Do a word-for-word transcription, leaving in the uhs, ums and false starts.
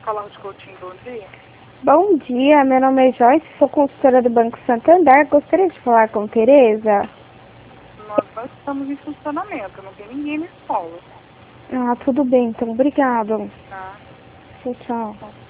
Falando de Coutinho, bom dia. Bom dia, meu nome é Joyce, sou consultora do Banco Santander. Gostaria de falar com Tereza. Nós não estamos em funcionamento, não tem ninguém na escola. Ah, tudo bem, então. Obrigada. Tá? Tchau, tchau.